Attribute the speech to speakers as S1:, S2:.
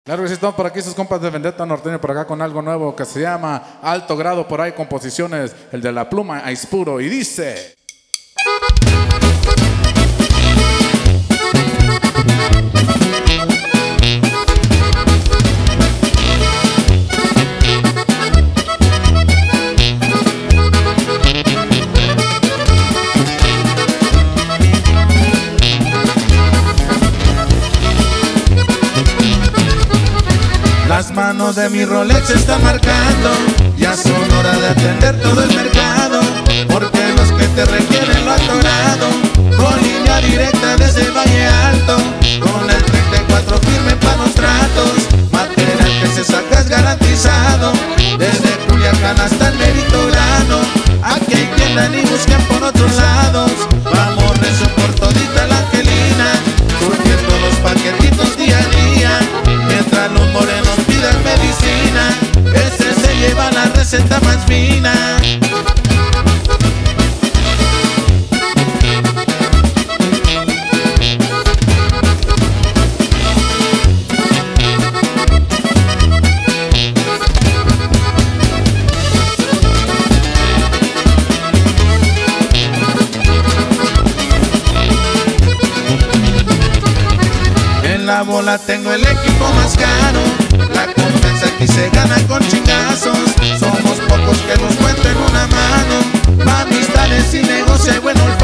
S1: Claro que sí, estamos por aquí, sus compas de Vendetta Norteño, por acá con algo nuevo que se llama Alto Grado, por ahí composiciones, el de la pluma Aispuro, y dice...
S2: Las manos de mi Rolex están marcando, ya son hora de atender todo el mercado, porque los que te requieren lo han logrado, con línea directa desde Valle Alto, con el 34 firme para los tratos, material que se saca es garantizado, desde Culiacán hasta el Meritorano, aquí hay tienda ni busquen por otros lados, vamos recio por todita la Angelina, surgiendo los paquetitos día a día, mientras los morenos pidan medicina, ese se lleva la receta más fina. En la bola tengo el equipo más caro, la confianza aquí se gana con chingazos, somos pocos que nos cuenten una mano, amistades y negocio y buen olfato.